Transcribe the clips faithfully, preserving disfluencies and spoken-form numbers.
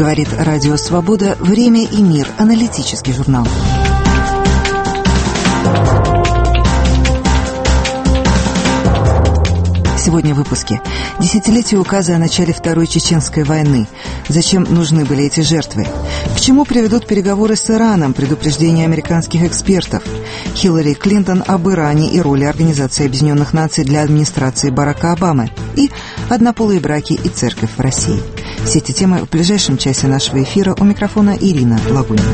Говорит Радио Свобода. Время и мир. Аналитический журнал. Сегодня в выпуске. Десятилетие указа о начале Второй Чеченской войны. Зачем нужны были эти жертвы? К чему приведут переговоры с Ираном? Предупреждение американских экспертов. Хиллари Клинтон об Иране и роли Организации Объединенных Наций для администрации Барака Обамы. И однополые браки и церковь в России. Все эти темы в ближайшем часе нашего эфира. У микрофона Ирина Лагунина.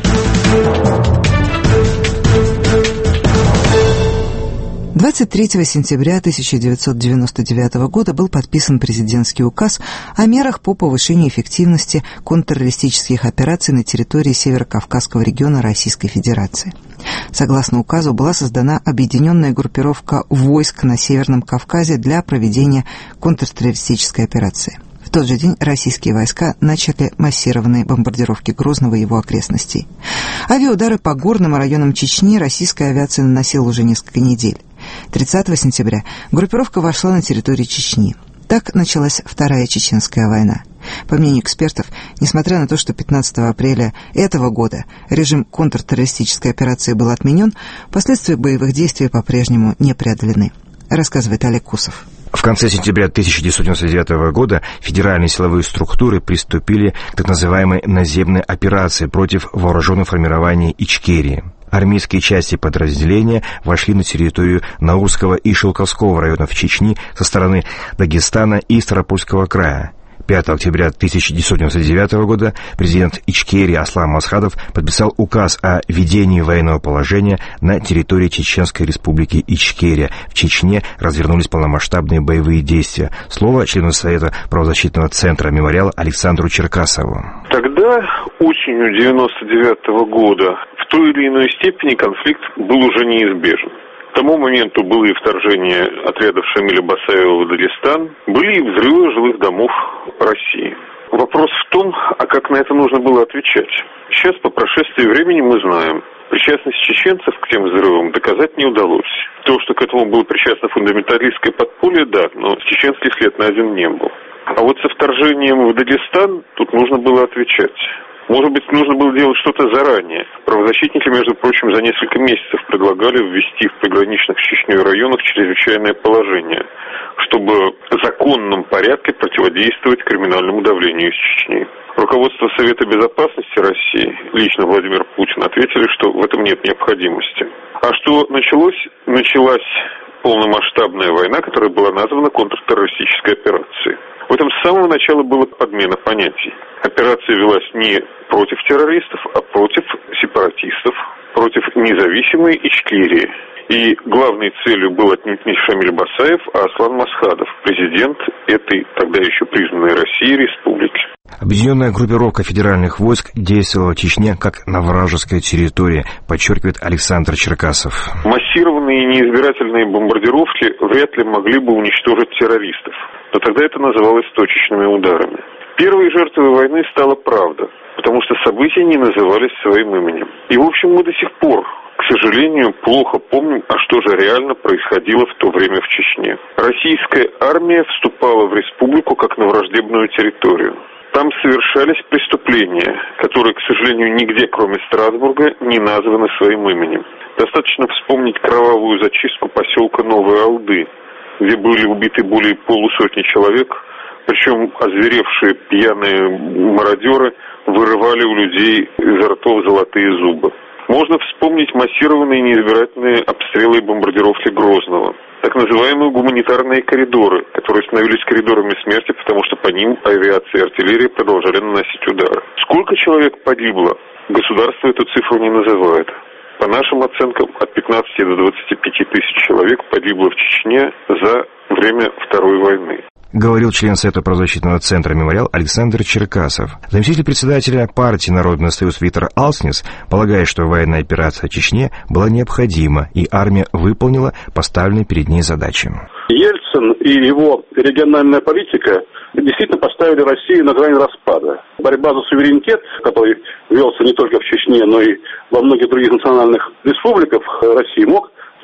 двадцать третьего сентября тысяча девятьсот девяносто девятого года был подписан президентский указ о мерах по повышению эффективности контртеррористических операций на территории Северо-Кавказского региона Российской Федерации. Согласно указу была создана объединенная группировка войск на Северном Кавказе для проведения контртеррористической операции. В тот же день российские войска начали массированные бомбардировки Грозного и его окрестностей. Авиаудары по горным районам Чечни российская авиация наносила уже несколько недель. тридцатого сентября группировка вошла на территорию Чечни. Так началась Вторая Чеченская война. По мнению экспертов, несмотря на то, что пятнадцатого апреля этого года режим контртеррористической операции был отменен, последствия боевых действий по-прежнему не преодолены, рассказывает Олег Кусов. В конце сентября тысяча девятьсот девяносто девятого года федеральные силовые структуры приступили к так называемой наземной операции против вооруженных формирований Ичкерии. Армейские части подразделения вошли на территорию Наурского и Шелковского районов Чечни со стороны Дагестана и Ставропольского края. пятого октября тысяча девятьсот девяносто девятого года президент Ичкерии Аслан Масхадов подписал указ о введении военного положения на территории Чеченской республики Ичкерия. В Чечне развернулись полномасштабные боевые действия. Слово члену Совета правозащитного центра «Мемориал» Александру Черкасову. Тогда, осенью девяносто девятого года, в той или иной степени конфликт был уже неизбежен. К тому моменту было и вторжение отрядов Шамиля Басаева в Дагестан, были и взрывы жилых домов России. Вопрос в том, а как на это нужно было отвечать. Сейчас, по прошествии времени, мы знаем, причастность чеченцев к тем взрывам доказать не удалось. То, что к этому было причастно фундаменталистское подполье, да, но чеченский след найден не был. А вот со вторжением в Дагестан тут нужно было отвечать. Может быть, нужно было делать что-то заранее. Правозащитники, между прочим, за несколько месяцев предлагали ввести в приграничных с Чечней районах чрезвычайное положение, чтобы в законном порядке противодействовать криминальному давлению из Чечни. Руководство Совета Безопасности России, лично Владимир Путин, ответили, что в этом нет необходимости. А что началось? Началась полномасштабная война, которая была названа контртеррористической операцией. В этом с самого начала была подмена понятий. Операция велась не против террористов, а против сепаратистов, против независимой Ичкерии. И главной целью был отнюдь не Шамиль Басаев, а Аслан Масхадов, президент этой тогда еще признанной Россией республики. Объединенная группировка федеральных войск действовала в Чечне как на вражеской территории, подчеркивает Александр Черкасов. Массированные неизбирательные бомбардировки вряд ли могли бы уничтожить террористов, но тогда это называлось точечными ударами. Первой жертвой войны стала правда, потому что события не назывались своим именем. И, в общем, мы до сих пор, к сожалению, плохо помним, а что же реально происходило в то время в Чечне. Российская армия вступала в республику как на враждебную территорию. Там совершались преступления, которые, к сожалению, нигде, кроме Страсбурга, не названы своим именем. Достаточно вспомнить кровавую зачистку поселка Новые Алды, где были убиты более полусотни человек, причем озверевшие пьяные мародеры вырывали у людей изо ртов золотые зубы. Можно вспомнить массированные неизбирательные обстрелы и бомбардировки Грозного, так называемые гуманитарные коридоры, которые становились коридорами смерти, потому что по ним авиация и артиллерия продолжали наносить удары. Сколько человек погибло? Государство эту цифру не называет. По нашим оценкам, от пятнадцати до двадцати пяти тысяч человек погибло в Чечне за время Второй войны. Говорил член Совета правозащитного центра «Мемориал» Александр Черкасов. Заместитель председателя партии «Народный союз» Виктор Алснис полагает, что военная операция в Чечне была необходима, и армия выполнила поставленные перед ней задачи. Ельцин и его региональная политика действительно поставили Россию на грани распада. Борьба за суверенитет, который велся не только в Чечне, но и во многих других национальных республиках России, мог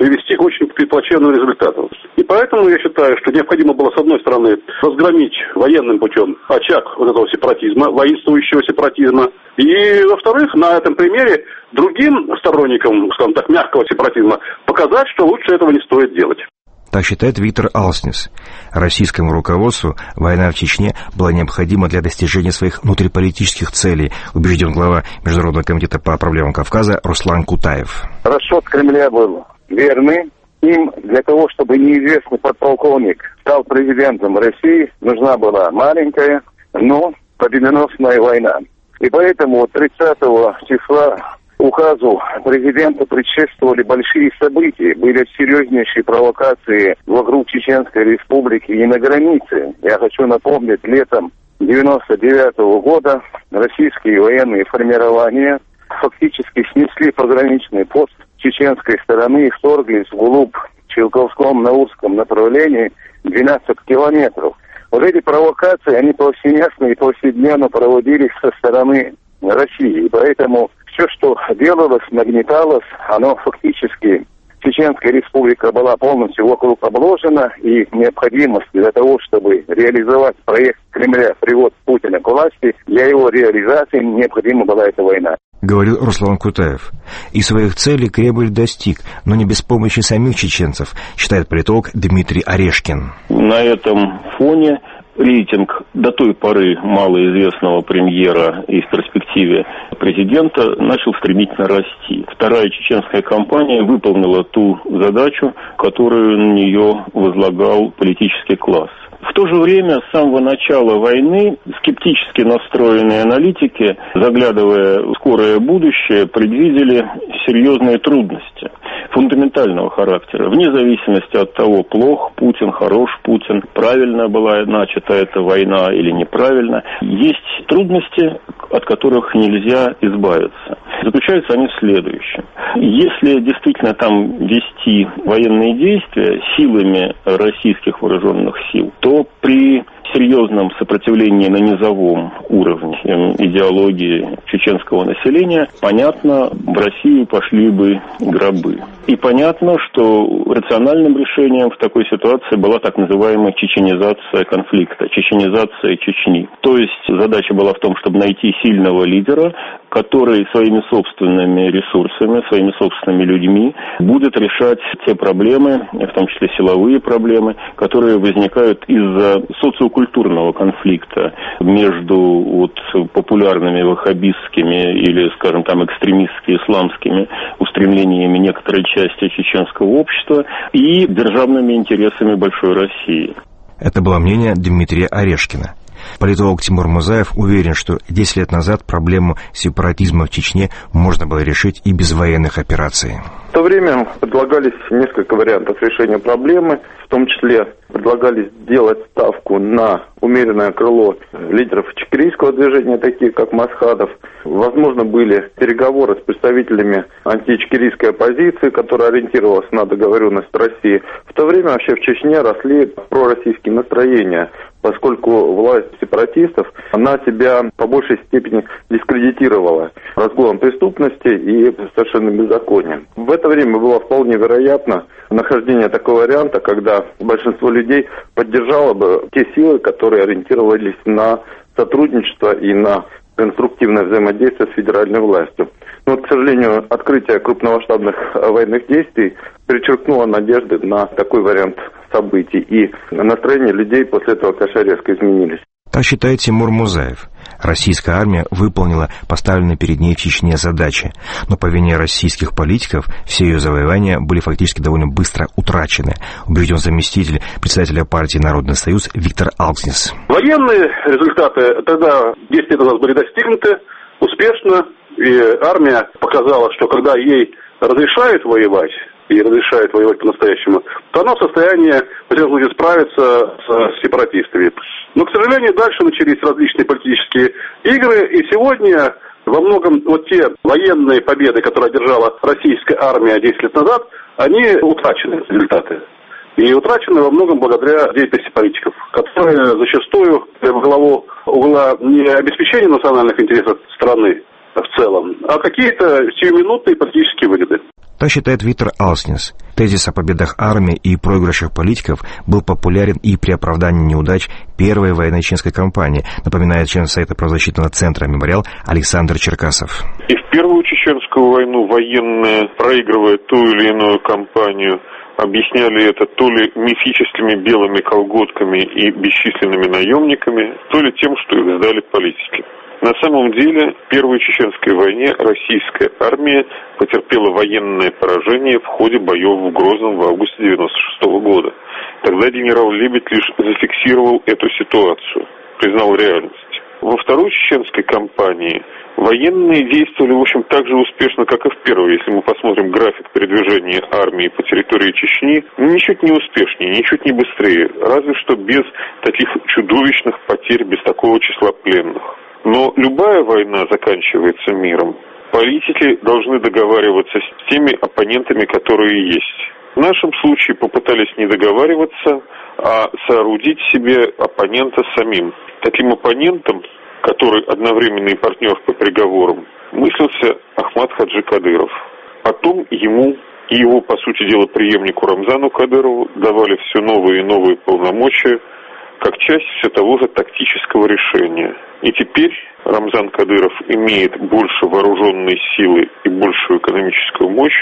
привести к очень плачевным результатам. И поэтому я считаю, что необходимо было, с одной стороны, разгромить военным путем очаг вот этого сепаратизма, воинствующего сепаратизма. И, во-вторых, на этом примере другим сторонникам, скажем так, мягкого сепаратизма показать, что лучше этого не стоит делать. Так считает Виктор Алкснис. Российскому руководству война в Чечне была необходима для достижения своих внутриполитических целей, убежден глава Международного комитета по проблемам Кавказа Руслан Кутаев. Расчет Кремля был верный. Им для того, чтобы неизвестный подполковник стал президентом России, нужна была маленькая, но победоносная война. И поэтому тридцатого числа указу президента предшествовали большие события, были серьезнейшие провокации вокруг Чеченской Республики и на границе. Я хочу напомнить, летом девяносто девятого года российские военные формирования фактически снесли пограничный пост чеченской стороны и вторглись вглубь в Чилковском-Наурском направлении двенадцать километров. Вот эти провокации, они повсеместно и повседневно проводились со стороны России. И поэтому все, что делалось, нагнеталось, оно фактически, Чеченская Республика была полностью вокруг обложена, и необходимость для того, чтобы реализовать проект Кремля «Привод Путина к власти», для его реализации необходима была эта война. Говорил Руслан Кутаев. И своих целей Кремль достиг, но не без помощи самих чеченцев, считает политолог Дмитрий Орешкин. На этом фоне рейтинг до той поры малоизвестного премьера и в перспективе президента начал стремительно расти. Вторая чеченская кампания выполнила ту задачу, которую на нее возлагал политический класс. В то же время, с самого начала войны, скептически настроенные аналитики, заглядывая в скорое будущее, предвидели серьезные трудности фундаментального характера, вне зависимости от того, плох Путин, хорош Путин, правильно была начата эта война или неправильно. Есть трудности, от которых нельзя избавиться. Заключаются они в следующем. Если действительно там вести военные действия силами российских вооруженных сил, то при серьезном сопротивлении на низовом уровне идеологии чеченского населения, понятно, в Россию пошли бы гробы. И понятно, что рациональным решением в такой ситуации была так называемая чеченизация конфликта, чеченизация Чечни. То есть задача была в том, чтобы найти сильного лидера, который своими собственными ресурсами, своими собственными людьми будет решать те проблемы, в том числе силовые проблемы, которые возникают из-за социокультурного конфликта между вот, популярными ваххабистскими или, скажем там, экстремистски-исламскими устремлениями некоторой части чеченского общества и державными интересами большой России. Это было мнение Дмитрия Орешкина. Политолог Тимур Музаев уверен, что десять лет назад проблему сепаратизма в Чечне можно было решить и без военных операций. В то время предлагались несколько вариантов решения проблемы, в том числе предлагались сделать ставку на умеренное крыло лидеров чекерийского движения, таких как Масхадов. Возможно, были переговоры с представителями античекерийской оппозиции, которая ориентировалась на договоренность России. В то время вообще в Чечне росли пророссийские настроения, поскольку власть сепаратистов, она себя по большей степени дискредитировала разгулом преступности и совершенно беззаконием. В это время было вполне вероятно нахождение такого варианта, когда большинство людей поддержало бы те силы, которые ориентировались на сотрудничество и на конструктивное взаимодействие с федеральной властью. Но, к сожалению, открытие крупномасштабных военных действий перечеркнуло надежды на такой вариант событий, и настроения людей после этого, конечно, резко изменились. Так считает Тимур Музаев. Российская армия выполнила поставленные перед ней в Чечне задачи, но по вине российских политиков все ее завоевания были фактически довольно быстро утрачены, убежден заместитель председателя партии «Народный союз» Виктор Алкснис. Военные результаты тогда десять лет назад были достигнуты успешно, и армия показала, что когда ей разрешают воевать, и разрешает воевать по-настоящему, то она в состоянии, в этом случае, справиться с сепаратистами. Но, к сожалению, дальше начались различные политические игры, и сегодня во многом вот те военные победы, которые одержала российская армия десять лет назад, они утрачены, результаты. И утрачены во многом благодаря деятельности политиков, которые зачастую во главу угла не обеспечения национальных интересов страны в целом, а какие-то сиюминутные политические выгоды. Так считает Виктор Алснес. Тезис о победах армии и проигрышах политиков был популярен и при оправдании неудач первой военно-чеченской кампании, напоминает член Совета правозащитного центра «Мемориал» Александр Черкасов. И в первую чеченскую войну военные, проигрывая ту или иную кампанию, объясняли это то ли мифическими белыми колготками и бесчисленными наемниками, то ли тем, что их сдали политики. На самом деле, в Первой Чеченской войне российская армия потерпела военное поражение в ходе боев в Грозном в августе девяносто шестого года. Тогда генерал Лебедь лишь зафиксировал эту ситуацию, признал реальность. Во Второй Чеченской кампании военные действовали, в общем, так же успешно, как и в первой. Если мы посмотрим график передвижения армии по территории Чечни, ничуть не успешнее, ничуть не быстрее, разве что без таких чудовищных потерь, без такого числа пленных. Но любая война заканчивается миром. Политики должны договариваться с теми оппонентами, которые есть. В нашем случае попытались не договариваться, а соорудить себе оппонента самим. Таким оппонентом, который одновременно и партнер по переговорам, мыслился Ахмад Хаджи Кадыров. Потом ему и его, по сути дела, преемнику Рамзану Кадырову давали все новые и новые полномочия, как часть все того же тактического решения. И теперь Рамзан Кадыров имеет больше вооруженной силы и большую экономическую мощь,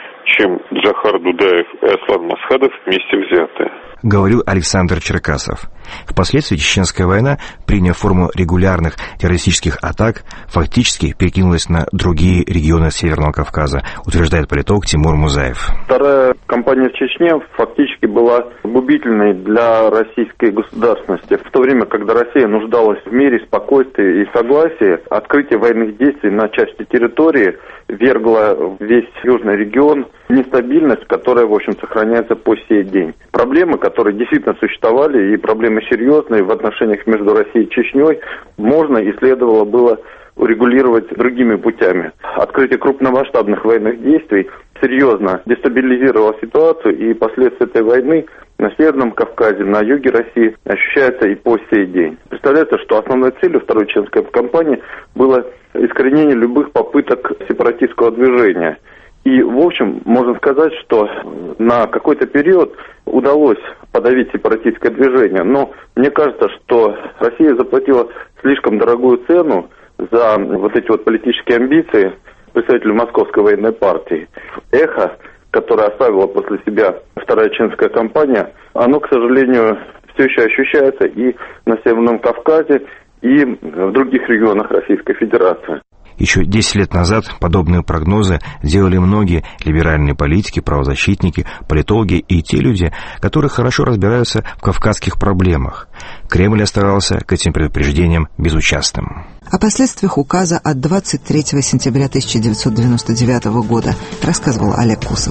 чем Джохар Дудаев и Аслан Масхадов вместе взятые. Говорил Александр Черкасов. Впоследствии Чеченская война, приняв форму регулярных террористических атак, фактически перекинулась на другие регионы Северного Кавказа, утверждает политолог Тимур Музаев. Вторая кампания в Чечне фактически была губительной для российской государственности. В то время, когда Россия нуждалась в мире, спокойствии и согласии, открытие военных действий на части территории вергло весь южный регион в нестабильность, которая, в общем, сохраняется по сей день. Проблемы, которые действительно существовали, и проблемы серьезные в отношениях между Россией и Чечней, можно и следовало было урегулировать другими путями. Открытие крупномасштабных военных действий серьезно дестабилизировало ситуацию, и последствия этой войны на Северном Кавказе, на юге России ощущаются и по сей день. Представляется, что основной целью Второй Чеченской кампании было искоренение любых попыток сепаратистского движения. И, в общем, можно сказать, что на какой-то период удалось подавить сепаратистское движение. Но мне кажется, что Россия заплатила слишком дорогую цену за вот эти вот политические амбиции представителей Московской военной партии. Эхо, которое оставила после себя Вторая Чеченская кампания, оно, к сожалению, все еще ощущается и на Северном Кавказе, и в других регионах Российской Федерации. Еще десять лет назад подобные прогнозы делали многие либеральные политики, правозащитники, политологи и те люди, которые хорошо разбираются в кавказских проблемах. Кремль оставался к этим предупреждениям безучастным. О последствиях указа от двадцать третьего сентября тысяча девятьсот девяносто девятого года рассказывал Олег Кусов.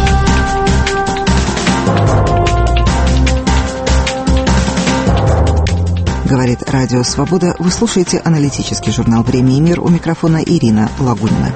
Говорит Радио Свобода. Вы слушаете аналитический журнал «Время и мир». У микрофона Ирина Лагунина.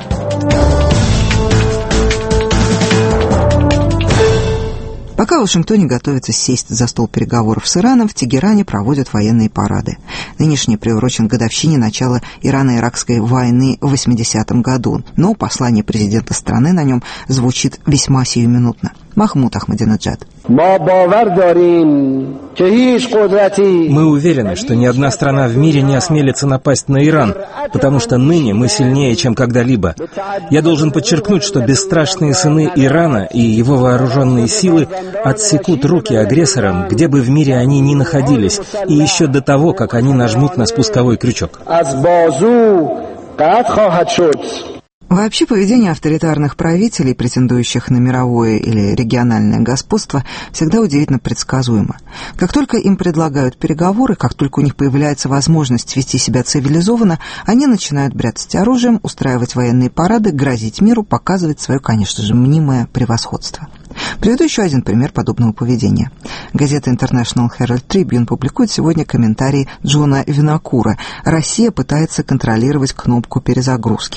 Пока в Вашингтоне готовится сесть за стол переговоров с Ираном, в Тегеране проводят военные парады. Нынешний приурочен к годовщине начала Ирано-Иракской войны в восьмидесятом году, но послание президента страны на нем звучит весьма сиюминутно. Махмуд Ахмадинеджад. Мы уверены, что ни одна страна в мире не осмелится напасть на Иран, потому что ныне мы сильнее, чем когда-либо. Я должен подчеркнуть, что бесстрашные сыны Ирана и его вооруженные силы отсекут руки агрессорам, где бы в мире они ни находились, и еще до того, как они нажмут на спусковой крючок. Вообще, поведение авторитарных правителей, претендующих на мировое или региональное господство, всегда удивительно предсказуемо. Как только им предлагают переговоры, как только у них появляется возможность вести себя цивилизованно, они начинают бряцать оружием, устраивать военные парады, грозить миру, показывать свое, конечно же, мнимое превосходство. Приведу еще один пример подобного поведения. Газета International Herald Tribune публикует сегодня комментарий Джона Винокура. «Россия пытается контролировать кнопку перезагрузки».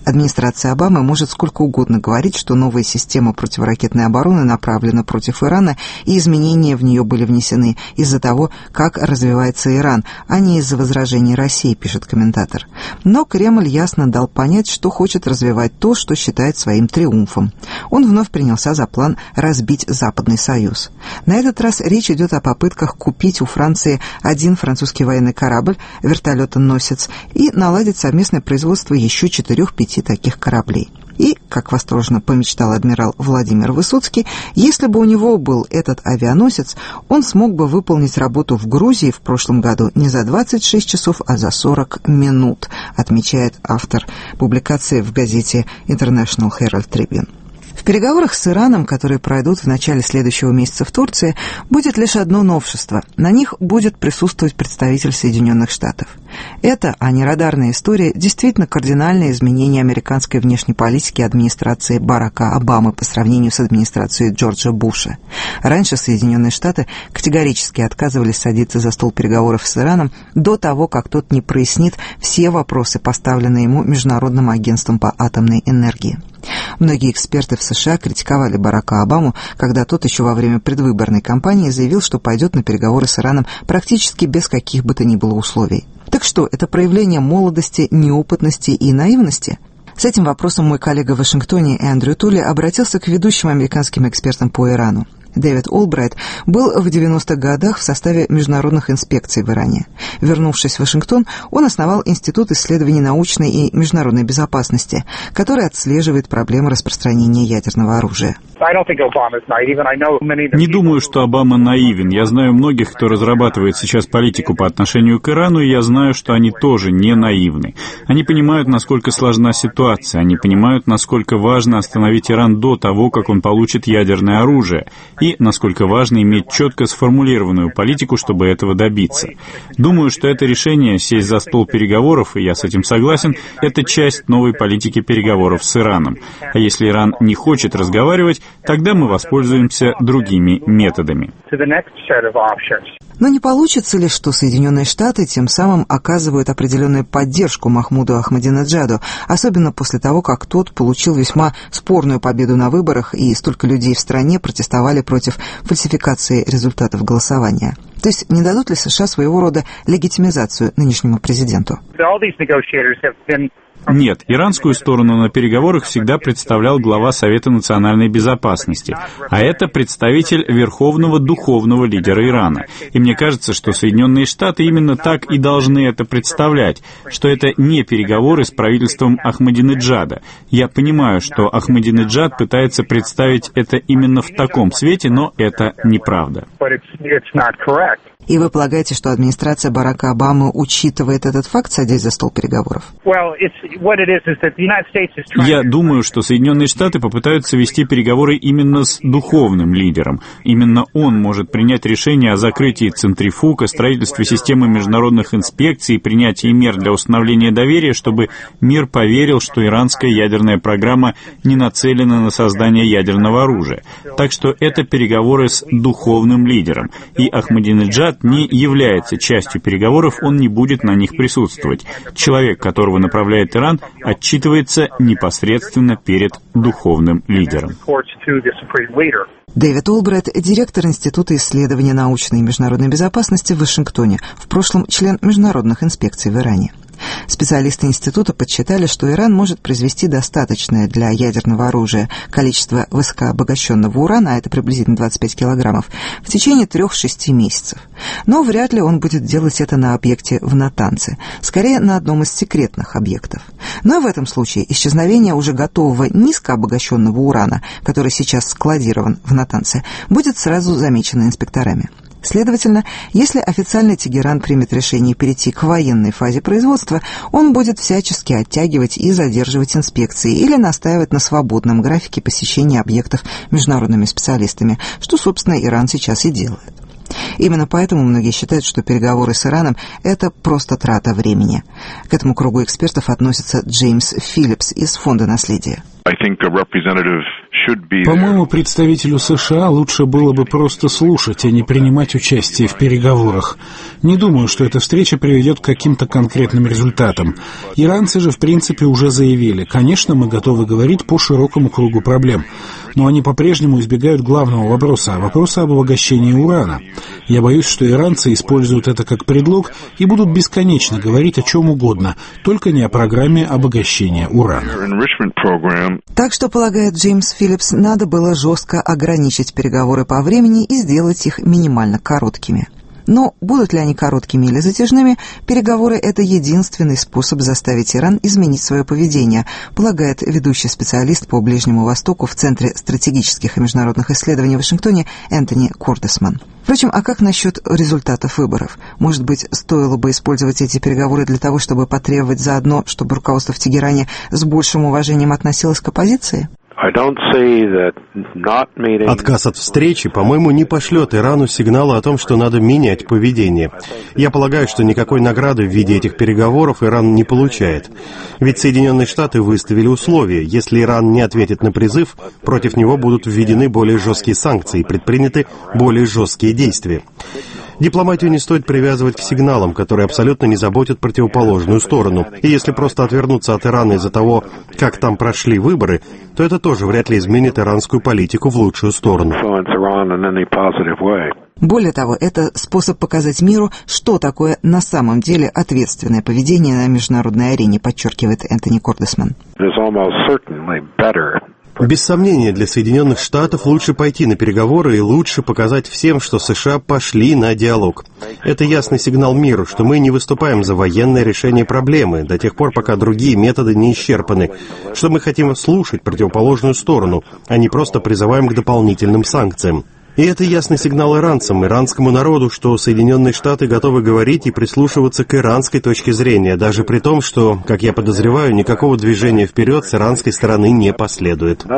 Администрация Обамы может сколько угодно говорить, что новая система противоракетной обороны направлена против Ирана, и изменения в нее были внесены из-за того, как развивается Иран, а не из-за возражений России, пишет комментатор. Но Кремль ясно дал понять, что хочет развивать то, что считает своим триумфом. Он вновь принялся за план разбить Западный Союз. На этот раз речь идет о попытках купить у Франции один французский военный корабль, вертолетоносец, и наладить совместное производство еще четырех-пяти таких кораблей. И, как восторженно помечтал адмирал Владимир Высоцкий, если бы у него был этот авианосец, он смог бы выполнить работу в Грузии в прошлом году не за двадцать шесть часов, а за сорок минут, отмечает автор публикации в газете International Herald Tribune. В переговорах с Ираном, которые пройдут в начале следующего месяца в Турции, будет лишь одно новшество. На них будет присутствовать представитель Соединенных Штатов. Это, а не радарная история, действительно кардинальное изменение американской внешней политики администрации Барака Обамы по сравнению с администрацией Джорджа Буша. Раньше Соединенные Штаты категорически отказывались садиться за стол переговоров с Ираном до того, как тот не прояснит все вопросы, поставленные ему Международным агентством по атомной энергии. Многие эксперты в США критиковали Барака Обаму, когда тот еще во время предвыборной кампании заявил, что пойдет на переговоры с Ираном практически без каких бы то ни было условий. Так что, это проявление молодости, неопытности и наивности? С этим вопросом мой коллега в Вашингтоне Эндрю Тули обратился к ведущим американским экспертам по Ирану. Дэвид Олбрайт был в девяностых годах в составе международных инспекций в Иране. Вернувшись в Вашингтон, он основал Институт исследований научной и международной безопасности, который отслеживает проблемы распространения ядерного оружия. Не думаю, что Обама наивен. Я знаю многих, кто разрабатывает сейчас политику по отношению к Ирану, и я знаю, что они тоже не наивны. Они понимают, насколько сложна ситуация, они понимают, насколько важно остановить Иран до того, как он получит ядерное оружие, и насколько важно иметь четко сформулированную политику, чтобы этого добиться. Думаю, что это решение сесть за стол переговоров, и я с этим согласен, это часть новой политики переговоров с Ираном. А если Иран не хочет разговаривать, тогда мы воспользуемся другими методами. Но не получится ли, что Соединенные Штаты тем самым оказывают определенную поддержку Махмуду Ахмадинеджаду, особенно после того, как тот получил весьма спорную победу на выборах, и столько людей в стране протестовали против фальсификации результатов голосования? То есть не дадут ли США своего рода легитимизацию нынешнему президенту? Нет, иранскую сторону на переговорах всегда представлял глава Совета национальной безопасности, а это представитель верховного духовного лидера Ирана. И мне кажется, что Соединенные Штаты именно так и должны это представлять, что это не переговоры с правительством Ахмадинеджада. Я понимаю, что Ахмадинеджад пытается представить это именно в таком свете, но это неправда. И вы полагаете, что администрация Барака Обамы учитывает этот факт, садясь за стол переговоров? Я думаю, что Соединенные Штаты попытаются вести переговоры именно с духовным лидером. Именно он может принять решение о закрытии центрифуг, о строительстве системы международных инспекций, принятии мер для установления доверия, чтобы мир поверил, что иранская ядерная программа не нацелена на создание ядерного оружия. Так что это переговоры с духовным лидером. И Ахмадинеджад не является частью переговоров, он не будет на них присутствовать. Человек, которого направляет Иран, отчитывается непосредственно перед духовным лидером. Дэвид Олбрайт, директор Института исследования научной и международной безопасности в Вашингтоне, в прошлом член международных инспекций в Иране. Специалисты института подсчитали, что Иран может произвести достаточное для ядерного оружия количество высокообогащенного урана, а это приблизительно двадцать пять килограммов, в течение трех-шести месяцев. Но вряд ли он будет делать это на объекте в Натанце, скорее на одном из секретных объектов. Но в этом случае исчезновение уже готового низкообогащенного урана, который сейчас складирован в Натанце, будет сразу замечено инспекторами. Следовательно, если официальный Тегеран примет решение перейти к военной фазе производства, он будет всячески оттягивать и задерживать инспекции или настаивать на свободном графике посещения объектов международными специалистами, что, собственно, Иран сейчас и делает. Именно поэтому многие считают, что переговоры с Ираном – это просто трата времени. К этому кругу экспертов относится Джеймс Филлипс из Фонда наследия. По-моему, представителю США лучше было бы просто слушать, а не принимать участие в переговорах. Не думаю, что эта встреча приведет к каким-то конкретным результатам. Иранцы же, в принципе, уже заявили: конечно, мы готовы говорить по широкому кругу проблем. Но они по-прежнему избегают главного вопроса, вопроса об обогащении урана. Я боюсь, что иранцы используют это как предлог и будут бесконечно говорить о чем угодно, только не о программе обогащения урана. Так что, полагает Джеймс Филлипс, надо было жестко ограничить переговоры по времени и сделать их минимально короткими. Но будут ли они короткими или затяжными, переговоры — это единственный способ заставить Иран изменить свое поведение, полагает ведущий специалист по Ближнему Востоку в Центре стратегических и международных исследований в Вашингтоне Энтони Кордесман. Впрочем, а как насчет результатов выборов? Может быть, стоило бы использовать эти переговоры для того, чтобы потребовать заодно, чтобы руководство в Тегеране с большим уважением относилось к оппозиции? Отказ от встречи, по-моему, не пошлет Ирану сигнала о том, что надо менять поведение. Я полагаю, что никакой награды в виде этих переговоров Иран не получает. Ведь Соединенные Штаты выставили условия: если Иран не ответит на призыв, против него будут введены более жесткие санкции и предприняты более жесткие действия. Дипломатию не стоит привязывать к сигналам, которые абсолютно не заботят противоположную сторону. И если просто отвернуться от Ирана из-за того, как там прошли выборы, то это тоже вряд ли изменит иранскую политику в лучшую сторону. Более того, это способ показать миру, что такое на самом деле ответственное поведение на международной арене, подчеркивает Энтони Кордесман. Без сомнения, для Соединенных Штатов лучше пойти на переговоры и лучше показать всем, что США пошли на диалог. Это ясный сигнал миру, что мы не выступаем за военное решение проблемы до тех пор, пока другие методы не исчерпаны, что мы хотим слушать противоположную сторону, а не просто призываем к дополнительным санкциям. И это ясный сигнал иранцам, иранскому народу, что Соединенные Штаты готовы говорить и прислушиваться к иранской точке зрения, даже при том, что, как я подозреваю, никакого движения вперед с иранской стороны не последует.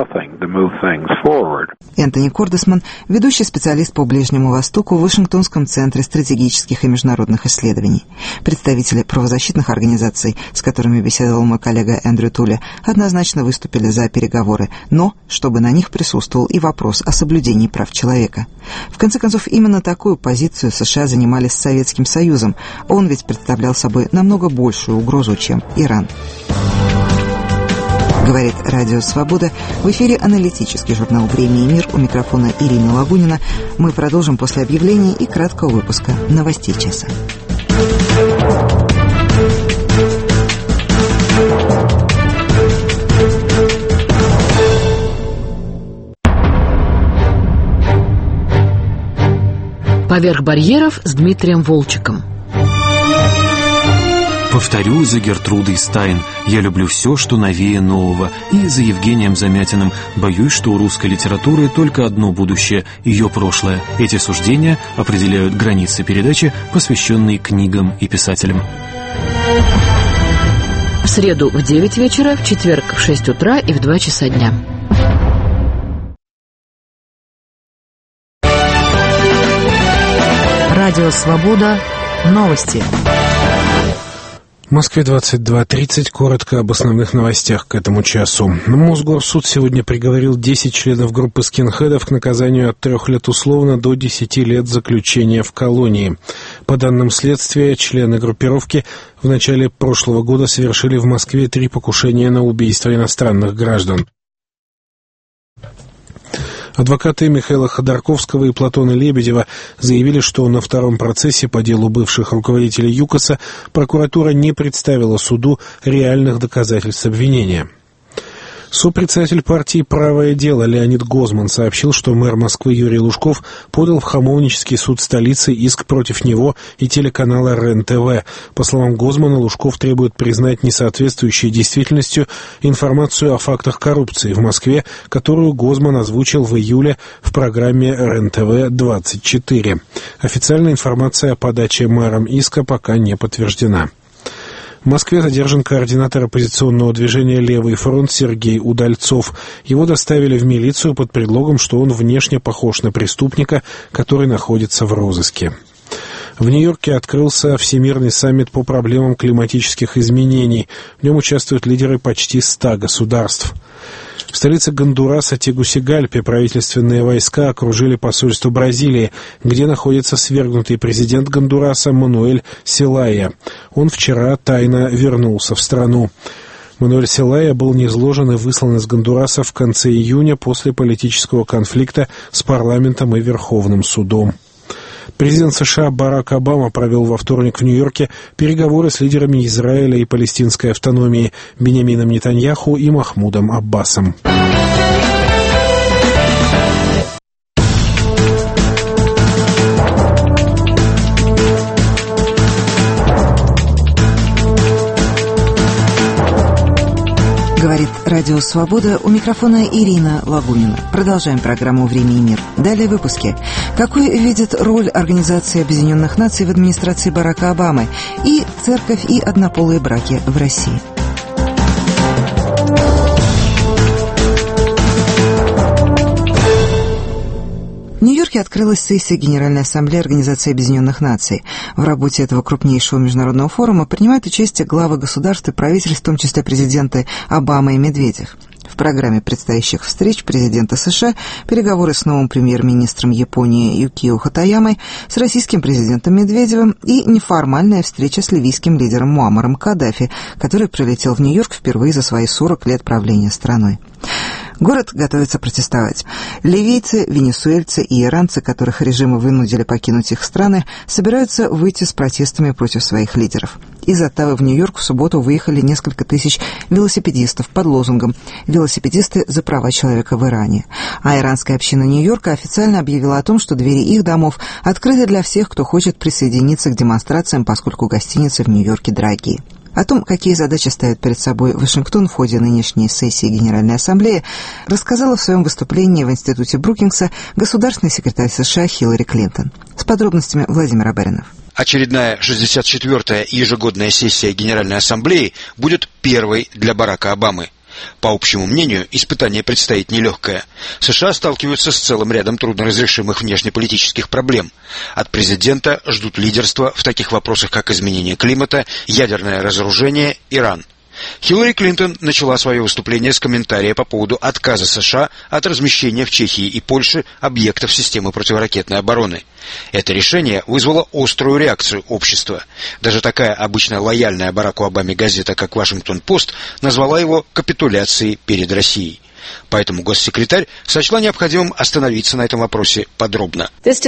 Энтони Кордесман, ведущий специалист по Ближнему Востоку в Вашингтонском центре стратегических и международных исследований. Представители правозащитных организаций, с которыми беседовал мой коллега Эндрю Тули, однозначно выступили за переговоры, но чтобы на них присутствовал и вопрос о соблюдении прав человека. В конце концов, именно такую позицию США занимали с Советским Союзом. Он ведь представлял собой намного большую угрозу, чем Иран. Говорит Радио Свобода. В эфире аналитический журнал «Время и мир». У микрофона Ирина Лагунина. Мы продолжим после объявлений и краткого выпуска новостей часа. «Поверх барьеров» с Дмитрием Волчиком. Повторю за Гертрудой Стайн: я люблю все, что новее нового. И за Евгением Замятиным: боюсь, что у русской литературы только одно будущее — ее прошлое. Эти суждения определяют границы передачи, посвященной книгам и писателям. В среду в девять вечера, в четверг в шесть утра и в два часа дня. Радио Свобода. Новости. В Москве двадцать два тридцать. Коротко об основных новостях к этому часу. Мосгорсуд сегодня приговорил десять членов группы скинхедов к наказанию от трех лет условно до десяти лет заключения в колонии. По данным следствия, члены группировки в начале прошлого года совершили в Москве три покушения на убийство иностранных граждан. Адвокаты Михаила Ходорковского и Платона Лебедева заявили, что на втором процессе по делу бывших руководителей ЮКОСа прокуратура не представила суду реальных доказательств обвинения. Сопредседатель партии «Правое дело» Леонид Гозман сообщил, что мэр Москвы Юрий Лужков подал в Хамовнический суд столицы иск против него и телеканала РЕН-ТВ. По словам Гозмана, Лужков требует признать несоответствующей действительностью информацию о фактах коррупции в Москве, которую Гозман озвучил в июле в программе РЕН-ТВ двадцать четыре. Официальная информация о подаче мэром иска пока не подтверждена. В Москве задержан координатор оппозиционного движения «Левый фронт» Сергей Удальцов. Его доставили в милицию под предлогом, что он внешне похож на преступника, который находится в розыске. В Нью-Йорке открылся Всемирный саммит по проблемам климатических изменений. В нем участвуют лидеры почти ста государств. В столице Гондураса Тегусигальпе правительственные войска окружили посольство Бразилии, где находится свергнутый президент Гондураса Мануэль Селайя. Он вчера тайно вернулся в страну. Мануэль Селайя был низложен и выслан из Гондураса в конце июня после политического конфликта с парламентом и Верховным судом. Президент США Барак Обама провел во вторник в Нью-Йорке переговоры с лидерами Израиля и палестинской автономии Биньямином Нетаньяху и Махмудом Аббасом. Говорит Радио Свобода, у микрофона Ирина Лагунина. Продолжаем программу «Время и мир». Далее выпуски. Какой видит роль Организации Объединенных Наций в администрации Барака Обамы и церковь и однополые браки в России? В Нью-Йорке открылась сессия Генеральной Ассамблеи Организации Объединенных Наций. В работе этого крупнейшего международного форума принимают участие главы государств и правительств, в том числе президенты Обама и Медведев. В программе предстоящих встреч президента США переговоры с новым премьер-министром Японии Юкио Хатаямой, с российским президентом Медведевым и неформальная встреча с ливийским лидером Муаммаром Каддафи, который прилетел в Нью-Йорк впервые за свои сорок лет правления страной. Город готовится протестовать. Ливийцы, венесуэльцы и иранцы, которых режимы вынудили покинуть их страны, собираются выйти с протестами против своих лидеров. Из Оттавы в Нью-Йорк в субботу выехали несколько тысяч велосипедистов под лозунгом «Велосипедисты за права человека в Иране». А иранская община Нью-Йорка официально объявила о том, что двери их домов открыты для всех, кто хочет присоединиться к демонстрациям, поскольку гостиницы в Нью-Йорке дорогие. О том, какие задачи ставит перед собой Вашингтон в ходе нынешней сессии Генеральной Ассамблеи, рассказала в своем выступлении в Институте Брукингса государственный секретарь США Хиллари Клинтон. С подробностями Владимир Абаринов. Очередная шестьдесят четвёртая ежегодная сессия Генеральной Ассамблеи будет первой для Барака Обамы. По общему мнению, испытание предстоит нелегкое. США сталкиваются с целым рядом трудноразрешимых внешнеполитических проблем. От президента ждут лидерства в таких вопросах, как изменение климата, ядерное разоружение, Иран. Хиллари Клинтон начала свое выступление с комментария по поводу отказа США от размещения в Чехии и Польше объектов системы противоракетной обороны. Это решение вызвало острую реакцию общества. Даже такая обычно лояльная Бараку Обаме газета, как «Вашингтон-Пост», назвала его капитуляцией перед Россией. Поэтому госсекретарь сочла необходимым остановиться на этом вопросе подробно. Это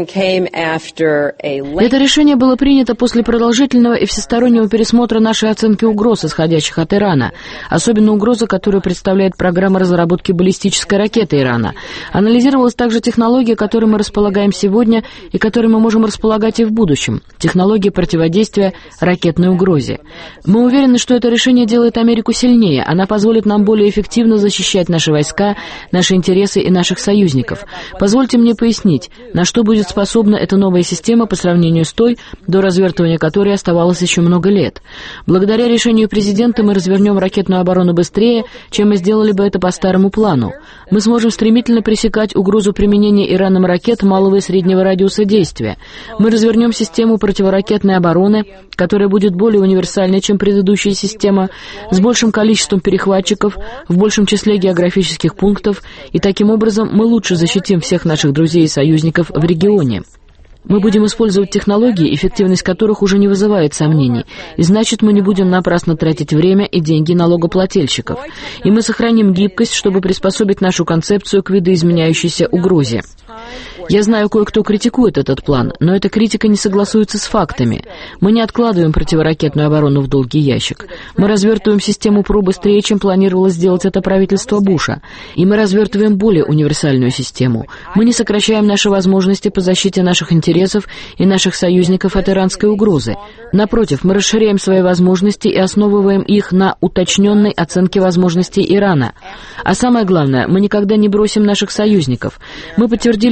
решение было принято после продолжительного и всестороннего пересмотра нашей оценки угроз, исходящих от Ирана, особенно угроза, которую представляет программа разработки баллистической ракеты Ирана. Анализировалась также технология, которой мы располагаем сегодня и которой мы можем располагать и в будущем, технология противодействия ракетной угрозе. Мы уверены, что это решение делает Америку сильнее, она позволит нам более эффективно защищать наши войска, наши интересы и наших союзников. Позвольте мне пояснить, на что будет способна эта новая система по сравнению с той, до развертывания которой оставалось еще много лет. Благодаря решению президента мы развернем ракетную оборону быстрее, чем мы сделали бы это по старому плану. Мы сможем стремительно пресекать угрозу применения Ираном ракет малого и среднего радиуса действия. Мы развернем систему противоракетной обороны, которая будет более универсальной, чем предыдущая система, с большим количеством перехватчиков, в большем числе географических пунктов, и таким образом мы лучше защитим всех наших друзей и союзников в регионе. Мы будем использовать технологии, эффективность которых уже не вызывает сомнений, и значит, мы не будем напрасно тратить время и деньги налогоплательщиков. И мы сохраним гибкость, чтобы приспособить нашу концепцию к видоизменяющейся угрозе. Я знаю, кое-кто критикует этот план, но эта критика не согласуется с фактами. Мы не откладываем противоракетную оборону в долгий ящик. Мы развертываем систему ПРО быстрее, чем планировало сделать это правительство Буша. И мы развертываем более универсальную систему. Мы не сокращаем наши возможности по защите наших интересов и наших союзников от иранской угрозы. Напротив, мы расширяем свои возможности и основываем их на уточненной оценке возможностей Ирана. А самое главное, мы никогда не бросим наших союзников. Мы подтвердили свои обязательства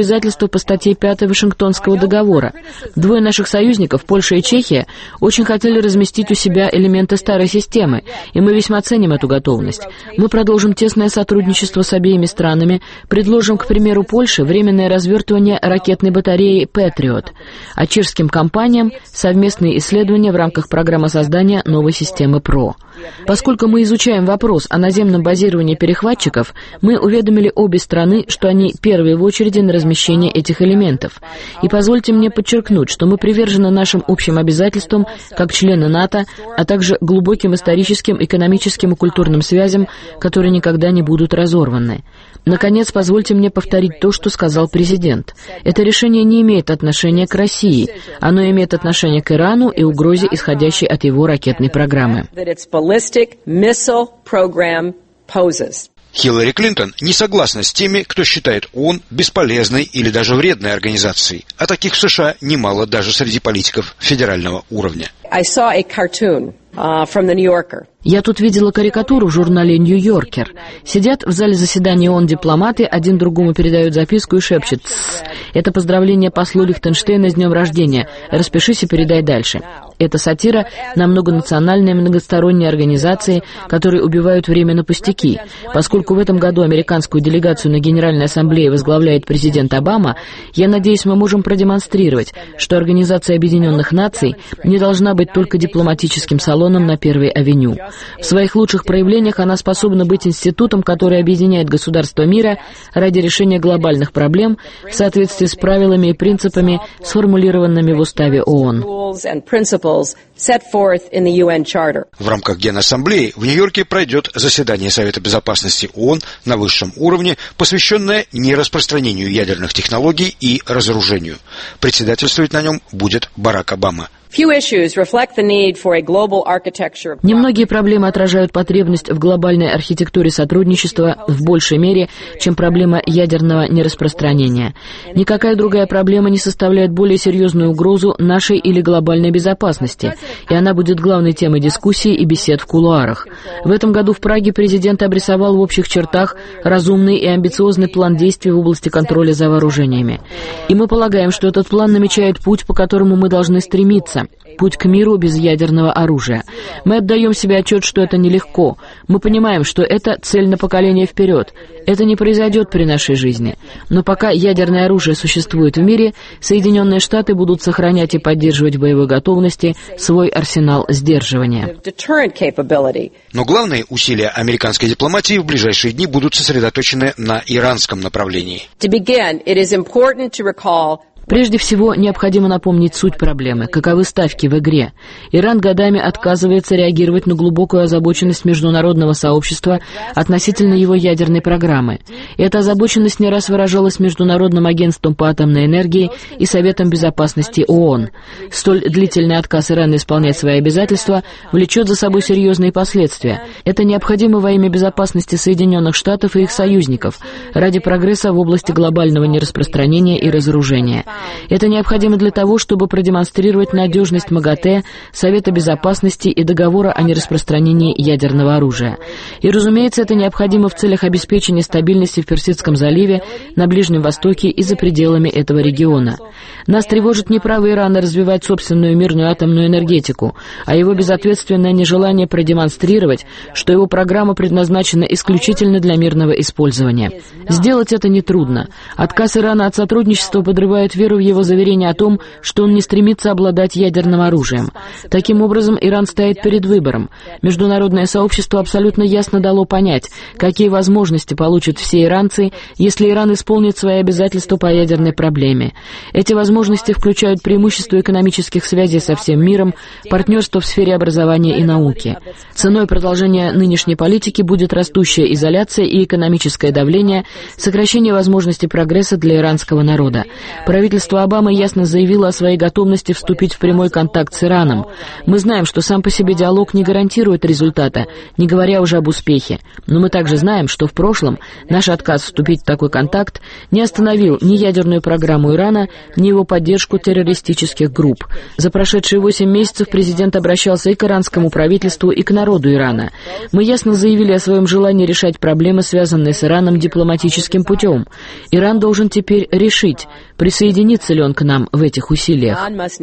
обязательства по статье пятой Вашингтонского договора. Двое наших союзников, Польша и Чехия, очень хотели разместить у себя элементы старой системы, и мы весьма ценим эту готовность. Мы продолжим тесное сотрудничество с обеими странами, предложим, к примеру, Польше временное развертывание ракетной батареи «Патриот», а чешским компаниям совместные исследования в рамках программы создания новой системы ПРО. Поскольку мы изучаем вопрос о наземном базировании перехватчиков, мы уведомили обе страны, что они первые в очереди на размещение этих элементов. И позвольте мне подчеркнуть, что мы привержены нашим общим обязательствам как члены НАТО, а также глубоким историческим, экономическим и культурным связям, которые никогда не будут разорваны. Наконец, позвольте мне повторить то, что сказал президент. Это решение не имеет отношения к России. Оно имеет отношение к Ирану и угрозе, исходящей от его ракетной программы. Хиллари Клинтон не согласна с теми, кто считает ООН бесполезной или даже вредной организацией, а таких в США немало даже среди политиков федерального уровня. I saw a cartoon uh, from the New Yorker. Я тут видела карикатуру в журнале «Нью-Йоркер». Сидят в зале заседания ООН дипломаты, один другому передают записку и шепчет: «Тссс, это поздравление послу Лихтенштейна с днем рождения. Распишись и передай дальше». Это сатира на многонациональные многосторонние организации, которые убивают время на пустяки. Поскольку в этом году американскую делегацию на Генеральной Ассамблее возглавляет президент Обама, я надеюсь, мы можем продемонстрировать, что Организация Объединенных Наций не должна быть только дипломатическим салоном на Первой авеню. В своих лучших проявлениях она способна быть институтом, который объединяет государства мира ради решения глобальных проблем в соответствии с правилами и принципами, сформулированными в Уставе ООН. В рамках Генассамблеи в Нью-Йорке пройдет заседание Совета Безопасности ООН на высшем уровне, посвященное нераспространению ядерных технологий и разоружению. Председательствовать на нем будет Барак Обама. Немногие проблемы отражают потребность в глобальной архитектуре сотрудничества в большей мере, чем проблема ядерного нераспространения. Никакая другая проблема не составляет более серьезную угрозу нашей или глобальной безопасности, и она будет главной темой дискуссий и бесед в кулуарах. В этом году в Праге президент обрисовал в общих чертах разумный и амбициозный план действий в области контроля за вооружениями. И мы полагаем, что этот план намечает путь, по которому мы должны стремиться. Путь к миру без ядерного оружия. Мы отдаем себе отчет, что это нелегко. Мы понимаем, что это цель на поколение вперед. Это не произойдет при нашей жизни. Но пока ядерное оружие существует в мире, Соединенные Штаты будут сохранять и поддерживать в боевой готовности свой арсенал сдерживания. Но главные усилия американской дипломатии в ближайшие дни будут сосредоточены на иранском направлении. Прежде всего, необходимо напомнить суть проблемы, каковы ставки в игре. Иран годами отказывается реагировать на глубокую озабоченность международного сообщества относительно его ядерной программы. Эта озабоченность не раз выражалась Международным агентством по атомной энергии и Советом Безопасности ООН. Столь длительный отказ Ирана исполнять свои обязательства влечет за собой серьезные последствия. Это необходимо во имя безопасности Соединенных Штатов и их союзников, ради прогресса в области глобального нераспространения и разоружения. Это необходимо для того, чтобы продемонстрировать надежность МАГАТЭ, Совета Безопасности и Договора о нераспространении ядерного оружия. И, разумеется, это необходимо в целях обеспечения стабильности в Персидском заливе, на Ближнем Востоке и за пределами этого региона. Нас тревожит не право Ирана развивать собственную мирную атомную энергетику, а его безответственное нежелание продемонстрировать, что его программа предназначена исключительно для мирного использования. Сделать это нетрудно. Отказ Ирана от сотрудничества подрывает веру в его заверение о том, что он не стремится обладать ядерным оружием. Таким образом, Иран стоит перед выбором. Международное сообщество абсолютно ясно дало понять, какие возможности получат все иранцы, если Иран исполнит свои обязательства по ядерной проблеме. Эти возможности включают преимущество экономических связей со всем миром, партнерство в сфере образования и науки. Ценой продолжения нынешней политики будет растущая изоляция и экономическое давление, сокращение возможностей прогресса для иранского народа. Правительство правительство Обамы ясно заявило о своей готовности вступить в прямой контакт с Ираном. Мы знаем, что сам по себе диалог не гарантирует результата, не говоря уже об успехе. Но мы также знаем, что в прошлом наш отказ вступить в такой контакт не остановил ни ядерную программу Ирана, ни его поддержку террористических групп. За прошедшие восемь месяцев президент обращался и к иранскому правительству, и к народу Ирана. Мы ясно заявили о своем желании решать проблемы, связанные с Ираном, дипломатическим путем. Иран должен теперь решить, присоединится ли он к нам в этих усилиях.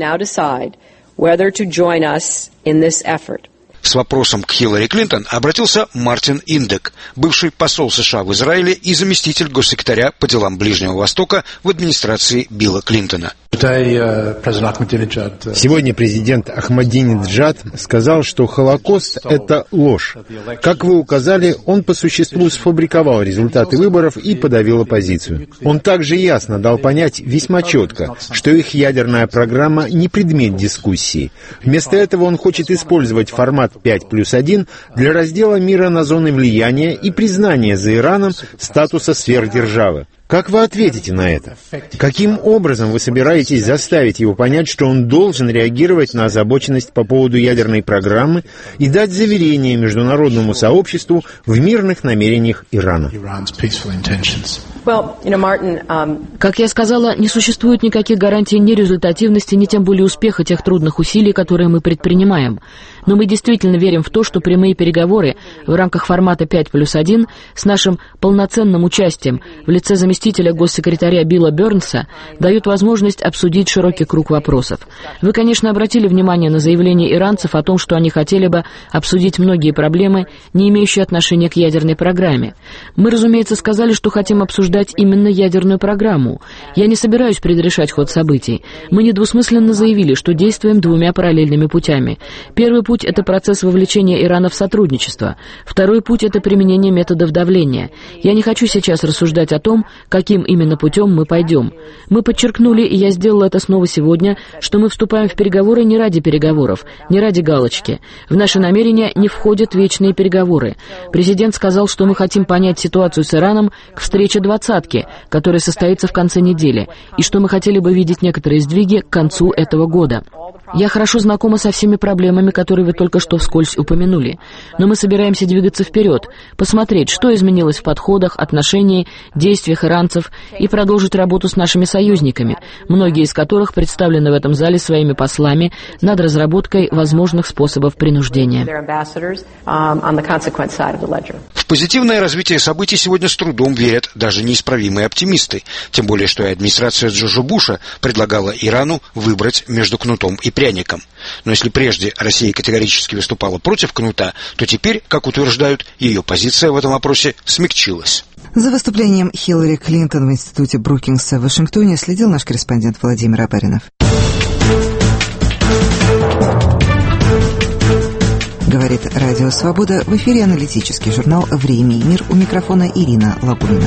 С вопросом к Хиллари Клинтон обратился Мартин Индек, бывший посол США в Израиле и заместитель госсекретаря по делам Ближнего Востока в администрации Билла Клинтона. Сегодня президент Ахмадинеджад сказал, что Холокост – это ложь. Как вы указали, он по существу сфабриковал результаты выборов и подавил оппозицию. Он также ясно дал понять весьма четко, что их ядерная программа не предмет дискуссии. Вместо этого он хочет использовать формат пять плюс один для раздела мира на зоны влияния и признания за Ираном статуса сверхдержавы. Как вы ответите на это? Каким образом вы собираетесь заставить его понять, что он должен реагировать на озабоченность по поводу ядерной программы и дать заверение международному сообществу в мирных намерениях Ирана? Как я сказала, не существует никаких гарантий ни результативности, ни тем более успеха тех трудных усилий, которые мы предпринимаем. Но мы действительно верим в то, что прямые переговоры в рамках формата пять плюс один с нашим полноценным участием в лице заместителя госсекретаря Билла Бернса дают возможность обсудить широкий круг вопросов. Вы, конечно, обратили внимание на заявление иранцев о том, что они хотели бы обсудить многие проблемы, не имеющие отношения к ядерной программе. Мы, разумеется, сказали, что хотим обсуждать именно ядерную программу. Я не собираюсь предрешать ход событий. Мы недвусмысленно заявили, что действуем двумя параллельными путями. Первый путь — это процесс вовлечения Ирана в сотрудничество. Второй путь — это применение методов давления. Я не хочу сейчас рассуждать о том, каким именно путем мы пойдем. Мы подчеркнули, и я сделала это снова сегодня, что мы вступаем в переговоры не ради переговоров, не ради галочки. В наши намерения не входят вечные переговоры. Президент сказал, что мы хотим понять ситуацию с Ираном к встрече двадцатки, которая состоится в конце недели, и что мы хотели бы видеть некоторые сдвиги к концу этого года. Я хорошо знакома со всеми проблемами, которые вы только что вскользь упомянули, но мы собираемся двигаться вперед, посмотреть, что изменилось в подходах, отношении, действиях иранцев, и продолжить работу с нашими союзниками, многие из которых представлены в этом зале своими послами над разработкой возможных способов принуждения. В позитивное развитие событий сегодня с трудом верят даже неисправимые оптимисты, тем более что и администрация Джорджа Буша предлагала Ирану выбрать между кнутом и пряником. Но если прежде Россия категорически выступала против кнута, то теперь, как утверждают, ее позиция в этом вопросе смягчилась. За выступлением Хиллари Клинтон в институте Брукингса в Вашингтоне следил наш корреспондент Владимир Абаринов. Говорит Радио Свобода. В эфире аналитический журнал «Время и мир». У микрофона Ирина Лабунина.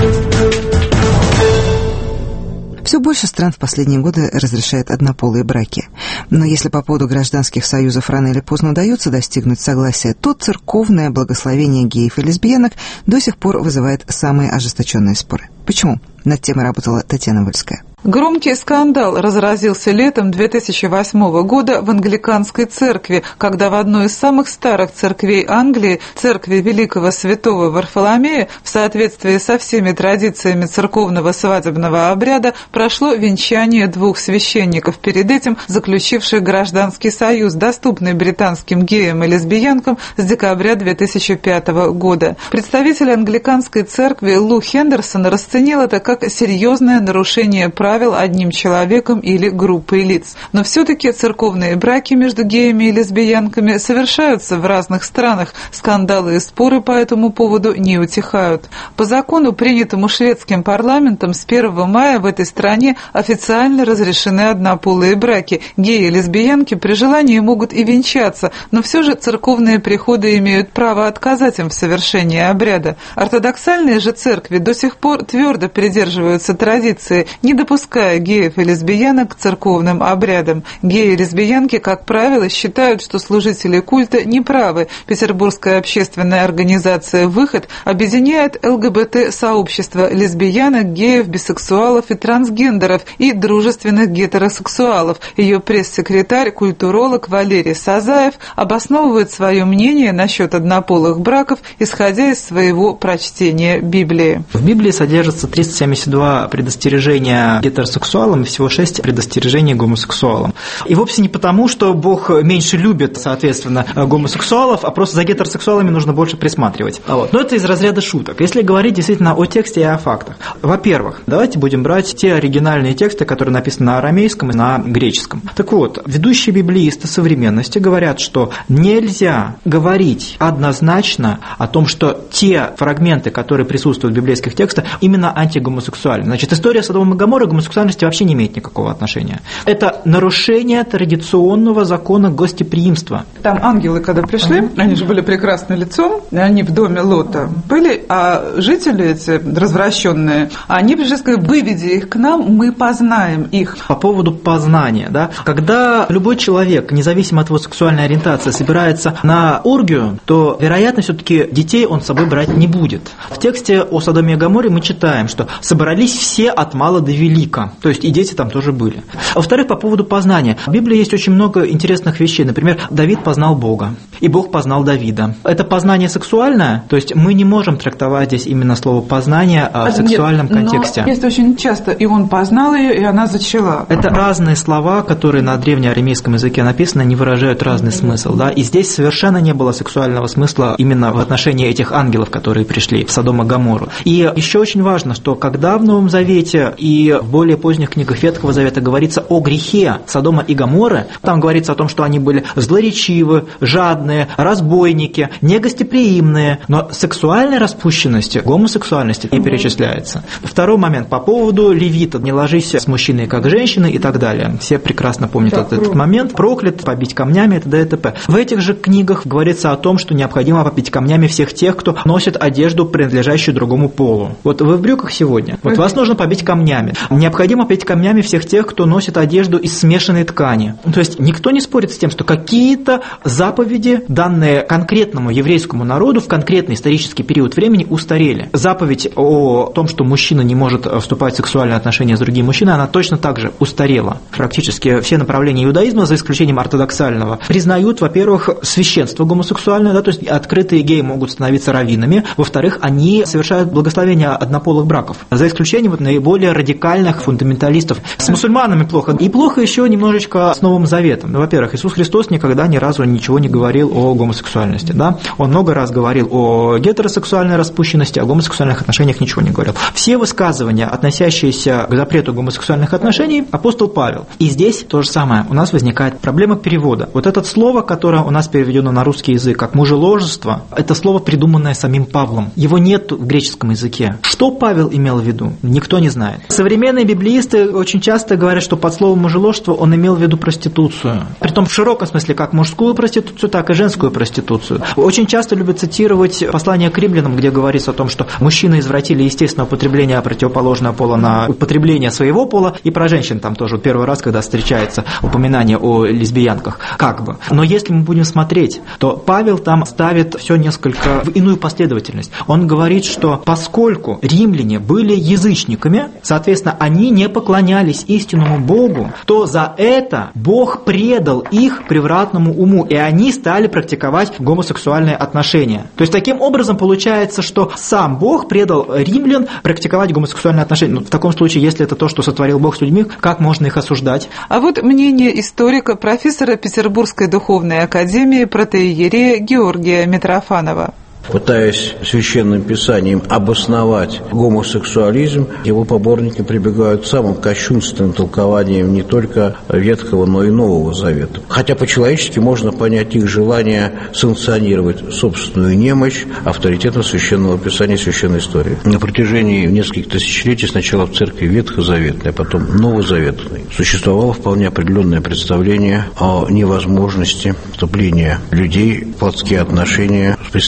Все больше стран в последние годы разрешает однополые браки. Но если по поводу гражданских союзов рано или поздно удается достигнуть согласия, то церковное благословение геев и лесбиянок до сих пор вызывает самые ожесточенные споры. Почему? Над темой работала Татьяна Вольская. Громкий скандал разразился летом две тысячи восьмого года в англиканской церкви, когда в одной из самых старых церквей Англии, церкви Великого Святого Варфоломея, в соответствии со всеми традициями церковного свадебного обряда, прошло венчание двух священников, перед этим заключивших гражданский союз, доступный британским геям и лесбиянкам с декабря две тысячи пятого года. Представитель англиканской церкви Лу Хендерсон расценил это как серьезное нарушение прав правил одним человеком или группой лиц. Но все-таки церковные браки между геями и лесбиянками совершаются в разных странах. Скандалы и споры по этому поводу не утихают. По закону, принятому шведским парламентом, с первого мая в этой стране официально разрешены однополые браки. Геи и лесбиянки при желании могут и венчаться, но все же церковные приходы имеют право отказать им в совершении обряда. Ортодоксальные же церкви до сих пор твердо придерживаются традиции, не допускают допуская геев и лесбиянок к церковным обрядам. Геи и лесбиянки, как правило, считают, что служители культа неправы. Петербургская общественная организация «Выход» объединяет ЛГБТ-сообщество лесбиянок, геев, бисексуалов и трансгендеров и дружественных гетеросексуалов. Ее пресс-секретарь, культуролог Валерий Сазаев обосновывает свое мнение насчет однополых браков, исходя из своего прочтения Библии. В Библии содержится триста семьдесят два предостережения гетеросексуалам и всего шесть предостережений гомосексуалам. И вовсе не потому, что Бог меньше любит, соответственно, гомосексуалов, а просто за гетеросексуалами нужно больше присматривать. Вот. Но это из разряда шуток. Если говорить действительно о тексте и о фактах. Во-первых, давайте будем брать те оригинальные тексты, которые написаны на арамейском и на греческом. Так вот, ведущие библеисты современности говорят, что нельзя говорить однозначно о том, что те фрагменты, которые присутствуют в библейских текстах, именно антигомосексуальны. Значит, история Содома и Гоморры к гомосексуальности вообще не имеет никакого отношения. Это нарушение традиционного закона гостеприимства. Там ангелы, когда пришли, они же были прекрасным лицом, они в доме Лота были, а жители эти развращенные, они пришли и сказали: выведи их к нам, мы познаем их. По поводу познания, да, когда любой человек, независимо от его сексуальной ориентации, собирается на оргию, то, вероятно, все-таки детей он с собой брать не будет. В тексте о Содоме и Гоморре мы читаем, что собрались все от мала до велика, то есть и дети там тоже были. Во-вторых, по поводу познания. В Библии есть очень много интересных вещей. Например, Давид познал Бога, и Бог познал Давида. Это познание сексуальное, то есть мы не можем трактовать здесь именно слово «познание» в сексуальном Нет, контексте. Но есть очень часто, и он познал ее, и она зачала. Это разные слова, которые на древнеарамейском языке написаны, они выражают разный смысл. Да? И здесь совершенно не было сексуального смысла именно в отношении этих ангелов, которые пришли в Содом и Гоморру. И еще очень важно, что когда в Новом Завете и в более поздних книгах Ветхого Завета говорится о грехе Содома и Гоморры, там говорится о том, что они были злоречивы, жадные, разбойники, негостеприимные, но сексуальной распущенности, гомосексуальности не перечисляется. Второй момент по поводу левита. Не ложись с мужчиной как женщиной и так далее. Все прекрасно помнят этот, этот момент. Проклят, побить камнями и т.д. и т.п. В этих же книгах говорится о том, что необходимо побить камнями всех тех, кто носит одежду, принадлежащую другому полу. Вот вы в брюках сегодня, вот вас нужно побить камнями. Необходимо побить камнями всех тех, кто носит одежду из смешанной ткани. То есть никто не спорит с тем, что какие-то заповеди, данные конкретному еврейскому народу в конкретный исторический период времени, устарели. Заповедь о том, что мужчина не может вступать в сексуальные отношения с другим мужчиной, она точно так же устарела. Практически все направления иудаизма, за исключением ортодоксального, признают, во-первых, священство гомосексуальное, да, то есть открытые геи могут становиться раввинами, во-вторых, они совершают благословение однополых браков, за исключением вот наиболее радикальных фундаменталистов. С мусульманами плохо. И плохо еще немножечко с Новым Заветом. Ну, во-первых, Иисус Христос никогда ни разу ничего не говорил о гомосексуальности. Да? Он много раз говорил о гетеросексуальной распущенности, о гомосексуальных отношениях ничего не говорил. Все высказывания, относящиеся к запрету гомосексуальных отношений, апостол Павел. И здесь то же самое. У нас возникает проблема перевода. Вот это слово, которое у нас переведено на русский язык как мужеложество, это слово, придуманное самим Павлом. Его нет в греческом языке. Что Павел имел в виду? Никто не знает. Современные библеисты очень часто говорят, что под словом мужеложество он имел в виду проституцию. Притом в широком смысле как мужскую проституцию, так и женскую проституцию. Очень часто любят цитировать послание к римлянам, где говорится о том, что мужчины извратили естественное употребление противоположного пола на употребление своего пола, и про женщин там тоже первый раз, когда встречается упоминание о лесбиянках, как бы. Но если мы будем смотреть, то Павел там ставит все несколько в иную последовательность. Он говорит, что поскольку римляне были язычниками, соответственно, они не поклонялись истинному Богу, то за это Бог предал их превратному уму, и они стали практиковать гомосексуальные отношения. То есть таким образом получается, что сам Бог предал римлян практиковать гомосексуальные отношения. Ну, в таком случае, если это то, что сотворил Бог с людьми, как можно их осуждать? А вот мнение историка, профессора Петербургской духовной академии протоиерея Георгия Митрофанова. Пытаясь Священным Писанием обосновать гомосексуализм, его поборники прибегают к самым кощунственным толкованиям не только Ветхого, но и Нового Завета. Хотя по-человечески можно понять их желание санкционировать собственную немощь авторитетом Священного Писания и Священной истории. На протяжении нескольких тысячелетий сначала в церкви Ветхозаветной, а потом Новозаветной существовало вполне определенное представление о невозможности вступления людей в плотские отношения с представителями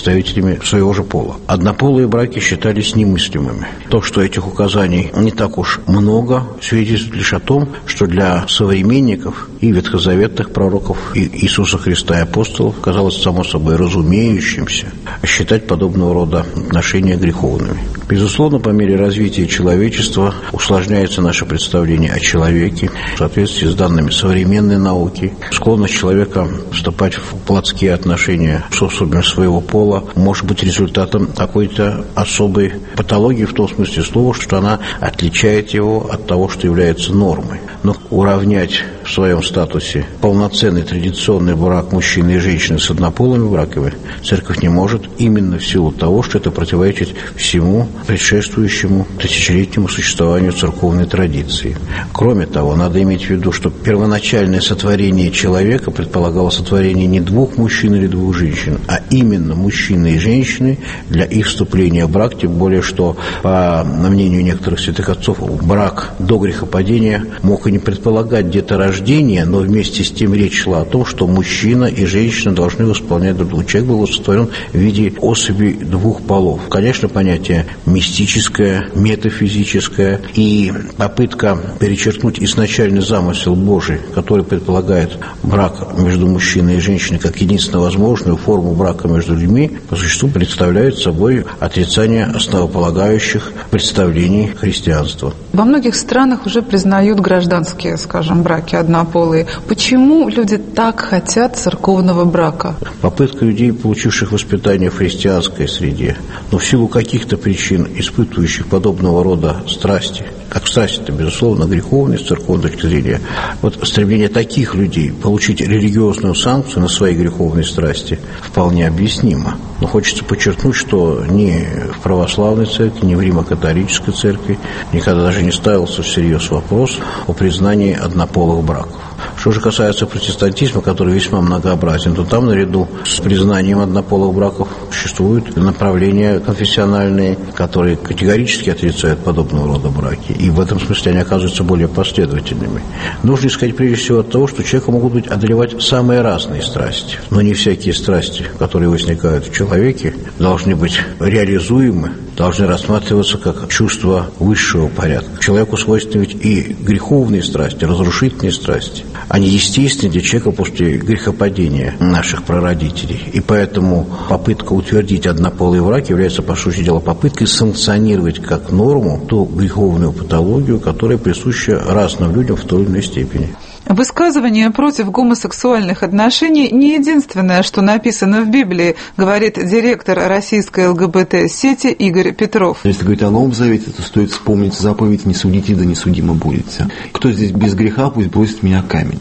представителями своего же пола. Однополые браки считались немыслимыми. То, что этих указаний не так уж много, свидетельствует лишь о том, что для современников и ветхозаветных пророков, и Иисуса Христа и апостолов казалось само собой разумеющимся считать подобного рода отношения греховными. Безусловно, по мере развития человечества усложняется наше представление о человеке в соответствии с данными современной науки. Склонность человека вступать в плотские отношения с особями своего пола может быть результатом какой-то особой патологии в том смысле слова, что она отличает его от того, что является нормой. Но уравнять в своем статусе полноценный традиционный брак мужчины и женщины с однополыми браками церковь не может именно в силу того, что это противоречит всему предшествующему тысячелетнему существованию церковной традиции. Кроме того, надо иметь в виду, что первоначальное сотворение человека предполагало сотворение не двух мужчин или двух женщин, а именно мужчины и женщины для их вступления в брак, тем более, что, по мнению некоторых святых отцов, брак до грехопадения мог и не предполагать деторождения, но вместе с тем речь шла о том, что мужчина и женщина должны восполнять друг друга. Человек был сотворен в виде особей двух полов. Конечно, понятие мистическое, метафизическое, и попытка перечеркнуть изначальный замысел Божий, который предполагает брак между мужчиной и женщиной как единственно возможную форму брака между людьми, по существу представляет собой отрицание основополагающих представлений христианства. Во многих странах уже признают гражданские, скажем, браки однополые. Почему люди так хотят церковного брака? Попытка людей, получивших воспитание в христианской среде, но в силу каких-то причин испытывающих подобного рода страсти, как страсти-то, безусловно, греховные с церковной точки зрения, вот стремление таких людей получить религиозную санкцию на свои греховные страсти вполне объяснимо. Но хочется подчеркнуть, что ни в православной церкви, ни в римо-католической церкви никогда даже не ставился всерьез вопрос о признании однополых браков. Что же касается протестантизма, который весьма многообразен, то там наряду с признанием однополых браков существуют направления конфессиональные, которые категорически отрицают подобного рода браки. И в этом смысле они оказываются более последовательными. Нужно исходить прежде всего от того, что человека могут быть одолевать самые разные страсти. Но не всякие страсти, которые возникают в человеке, должны быть реализуемы, должны рассматриваться как чувство высшего порядка. Человеку свойственны ведь и греховные страсти, разрушительные страсти. Они естественны для человека после грехопадения наших прародителей. И поэтому попытка утвердить однополый брак является, по сути дела, попыткой санкционировать как норму ту греховную патологию, которая присуща разным людям в той или иной степени. Высказывание против гомосексуальных отношений не единственное, что написано в Библии, говорит директор российской ЛГБТ-сети Игорь Петров. Если говорить о Новом Завете, то стоит вспомнить заповедь «Не судите, да не судимы будете». Кто здесь без греха, пусть бросит в меня камень.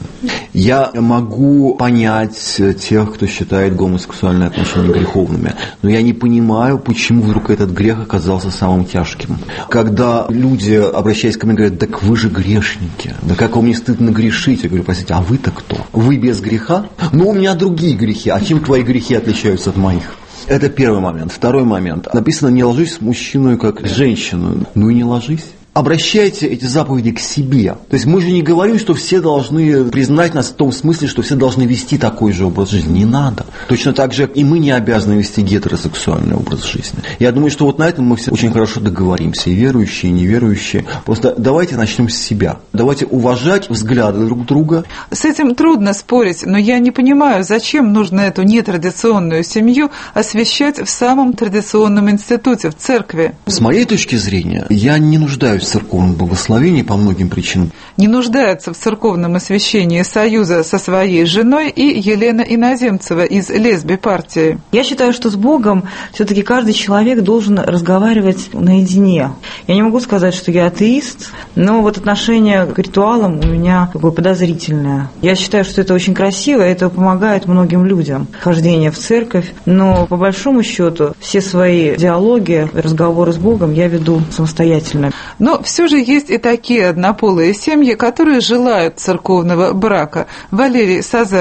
Я могу понять тех, кто считает гомосексуальные отношения греховными, но я не понимаю, почему вдруг этот грех оказался самым тяжким. Когда люди, обращаясь ко мне, говорят: «Так вы же грешники, да как вам не стыдно грешить?» Я говорю: простите, а вы-то кто? Вы без греха? Ну, у меня другие грехи. А чем твои грехи отличаются от моих? Это первый момент. Второй момент. Написано: не ложись с мужчиной, как с женщиной. Ну и не ложись. Обращайте эти заповеди к себе. То есть мы же не говорим, что все должны признать нас в том смысле, что все должны вести такой же образ жизни. Не надо. Точно так же и мы не обязаны вести гетеросексуальный образ жизни. Я думаю, что вот на этом мы все очень хорошо договоримся. И верующие, и неверующие. Просто давайте начнем с себя. Давайте уважать взгляды друг друга. С этим трудно спорить, но я не понимаю, зачем нужно эту нетрадиционную семью освящать в самом традиционном институте, в церкви. С моей точки зрения, я не нуждаюсь в церковном благословении по многим причинам. Не нуждается в церковном освящении союза со своей женой и Елена Иноземцева из лесби-партии. Я считаю, что с Богом все-таки каждый человек должен разговаривать наедине. Я не могу сказать, что я атеист, но вот отношение к ритуалам у меня такое подозрительное. Я считаю, что это очень красиво, и это помогает многим людям. Хождение в церковь, но по большому счету все свои диалоги, разговоры с Богом я веду самостоятельно. Но все же есть и такие однополые семьи, которые желают церковного брака. Валерий Сазаев.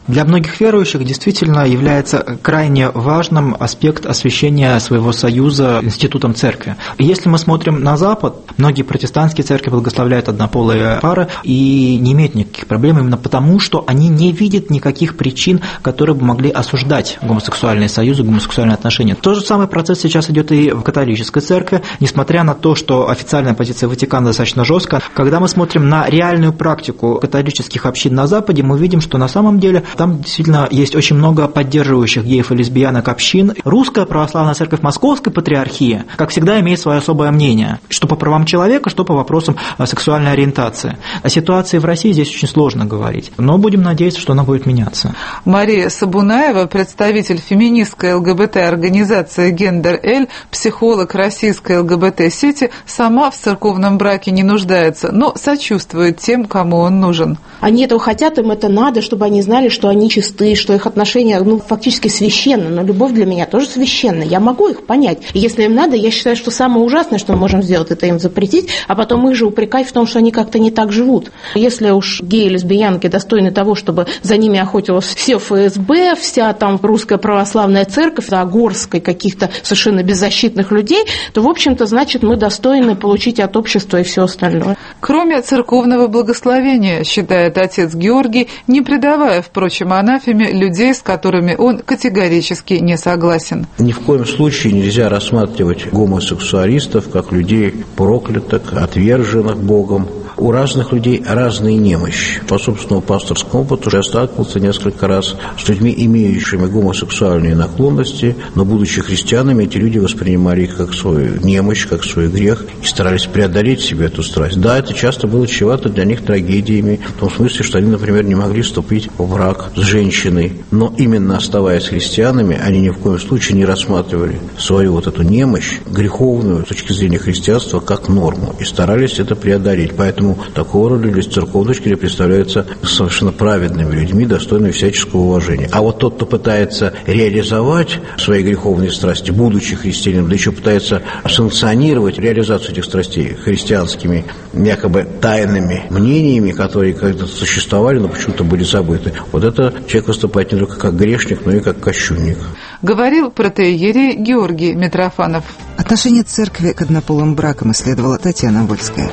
Для многих верующих действительно является крайне важным аспект освящения своего союза институтом церкви. Если мы смотрим на Запад, многие протестантские церкви благословляют однополые пары и не имеют никаких проблем именно потому, что они не видят никаких причин, которые бы могли осуждать гомосексуальные союзы, гомосексуальные отношения. Тот же самый процесс сейчас идет и в католической церкви, несмотря на то, что официальная позиция Ватикана достаточно жесткая. Когда мы смотрим на реальную практику католических общин на Западе, мы видим, что на самом деле там действительно есть очень много поддерживающих геев и лесбиянок общин. Русская православная церковь Московской патриархии, как всегда, имеет свое особое мнение, что по правам человека, что по вопросам сексуальной ориентации. О ситуации в России здесь очень сложно говорить, но будем надеяться, что она будет меняться. Мария Сабунаева, представитель феминистской ЛГБТ-организации «Гендер-Эль», психолог российской ЛГБТ-сети, сама в церковном браке не нуждается, но сочувствует тем, кому он нужен. Они этого хотят, им это надо, чтобы они знали, что они чисты, что их отношения ну, фактически священны, но любовь для меня тоже священна. Я могу их понять. И если им надо, я считаю, что самое ужасное, что мы можем сделать, это им запретить, а потом их же упрекать в том, что они как-то не так живут. Если уж геи и лесбиянки достойны того, чтобы за ними охотилось все ФСБ, вся там русская православная церковь, а горской каких-то совершенно беззащитных людей, то, в общем-то, значит, мы достойны получить от общества и все остальное. Кроме церковного благословения, считает отец Георгий, не придавая, впрочем, анафеме людей, с которыми он категорически не согласен. Ни в коем случае нельзя рассматривать гомосексуалистов как людей проклятых, отверженных Богом. У разных людей разные немощи. По собственному пасторскому опыту я сталкивался несколько раз с людьми, имеющими гомосексуальные наклонности, но, будучи христианами, эти люди воспринимали их как свою немощь, как свой грех и старались преодолеть себе эту страсть. Да, это часто было чревато для них трагедиями, в том смысле, что они, например, не могли вступить в брак с женщиной, но именно оставаясь христианами, они ни в коем случае не рассматривали свою вот эту немощь, греховную, с точки зрения христианства, как норму, и старались это преодолеть. Поэтому такого рода люди с церковной точки зрения представляются совершенно праведными людьми, достойными всяческого уважения. А вот тот, кто пытается реализовать свои греховные страсти, будучи христианином, да еще пытается санкционировать реализацию этих страстей христианскими якобы тайными мнениями, которые когда-то существовали, но почему-то были забыты, вот это человек выступает не только как грешник, но и как кощунник. Говорил протоиерей Георгий Митрофанов. Отношение церкви к однополым бракам исследовала Татьяна Вольская.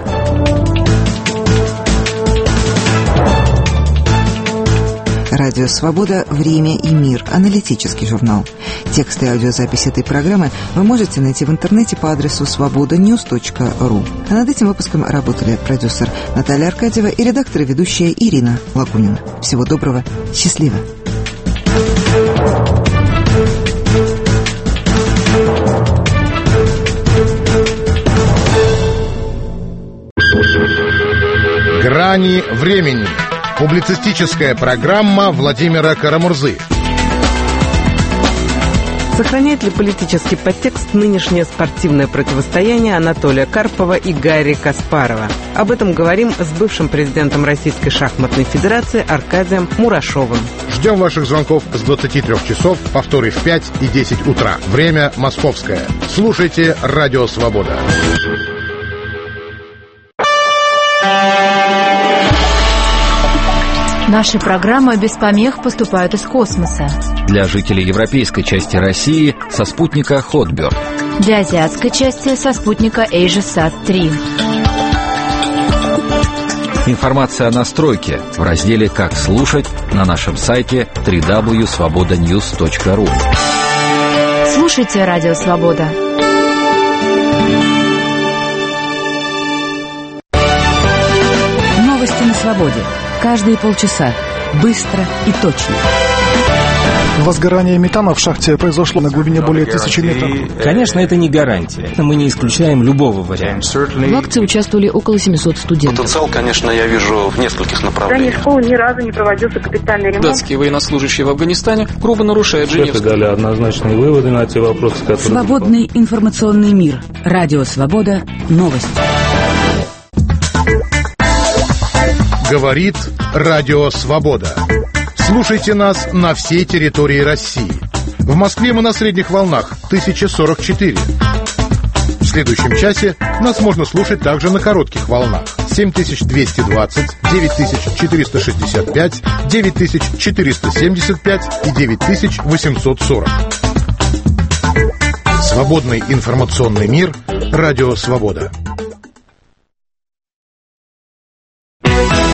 Радио «Свобода. Время и мир». Аналитический журнал. Тексты и аудиозапись этой программы вы можете найти в интернете по адресу свобода ньюс точка ру. А над этим выпуском работали продюсер Наталья Аркадьева и редактор и ведущая Ирина Лагунина. Всего доброго. Счастливо. Грани времени. Публицистическая программа Владимира Карамурзы. Сохраняет ли политический подтекст нынешнее спортивное противостояние Анатолия Карпова и Гарри Каспарова? Об этом говорим с бывшим президентом Российской шахматной федерации Аркадием Мурашовым. Ждем ваших звонков с двадцати трёх часов, повторы в пять и десять утра. Время московское. Слушайте Радио Свобода. Наши программы без помех поступают из космоса. Для жителей европейской части России со спутника Хотберд. Для азиатской части со спутника AsiaSat три. Информация о настройке в разделе «Как слушать» на нашем сайте дабл-ю дабл-ю дабл-ю точка свобода ньюс точка ру. Слушайте Радио Свобода. Новости на свободе. Каждые полчаса. Быстро и точно. Возгорание метана в шахте произошло на глубине более тысячи метров. Конечно, это не гарантия. Мы не исключаем любого варианта. В акции участвовали около семисот студентов. Потенциал, конечно, я вижу в нескольких направлениях. В здании школы ни разу не проводился капитальный ремонт. Датские военнослужащие в Афганистане грубо нарушают Женевскую. Все дали однозначные выводы на те вопросы, которые... Свободный информационный мир. Радио Свобода. Новости. Говорит Радио Свобода. Слушайте нас на всей территории России. В Москве мы на средних волнах тысяча сорок четыре. В следующем часе нас можно слушать также на коротких волнах семь тысяч двести двадцать, девять тысяч четыреста шестьдесят пять, девять тысяч четыреста семьдесят пять и девять тысяч восемьсот сорок. Свободный информационный мир. Радио «Свобода».